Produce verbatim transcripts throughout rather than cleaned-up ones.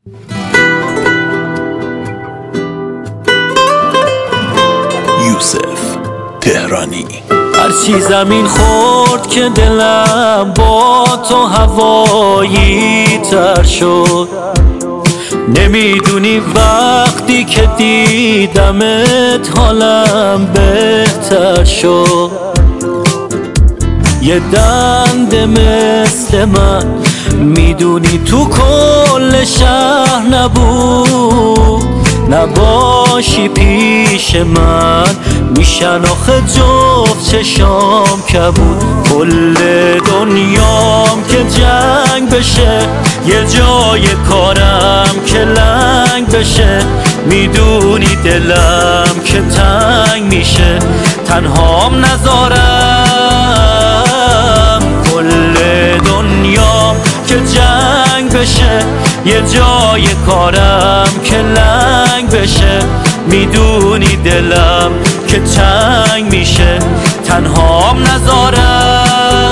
یوسف تهرانی. هرچی زمین خورد که دلم با تو هوایی تر شد، نمیدونی وقتی که دیدمت حالم بهتر شد. یه دنده مثل من میدونی تو کل شهر نبود، نباشی پیش من میشن آخه جفت چشام کبود. کل دنیام که جنگ بشه، یه جای کارم که لنگ بشه، میدونی دلم که تنگ میشه، تنهام نذارم. کل دنیام که جنگ بشه، یه جای کارم که لنگ بشه، میدونی دلم که تنگ میشه، تنهام نذارم.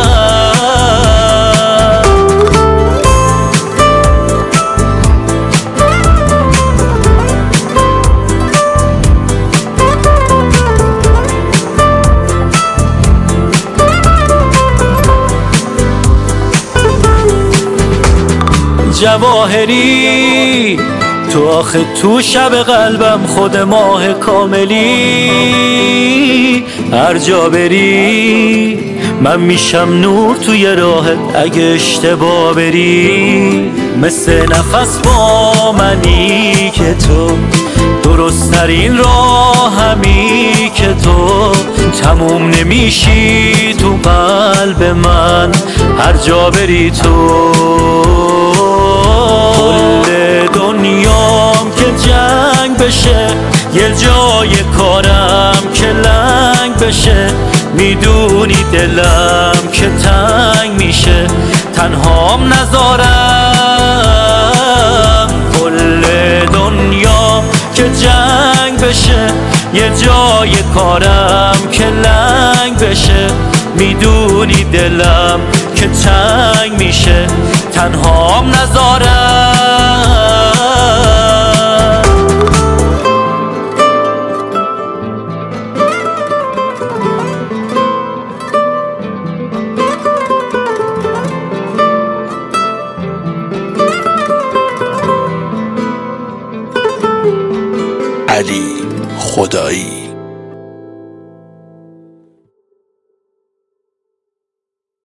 جواهری تو آخه تو شب قلبم خود ماه کاملی، هر جا بری من میشم نور توی راهت اگه اشتباه بری. مثل نفس با منی که تو، درست ترین راه همی که تو، تموم نمیشی تو قلب من هر جا بری تو. کل دنیام که جنگ بشه، یه جای کارم که لنگ بشه، میدونی دلم که تنگ میشه، تنهام نذارم. کل دنیام که جنگ بشه، یه جای کارم که لنگ بشه، میدونی دلم که تنگ میشه، تنهام نذارم. علی خدایی.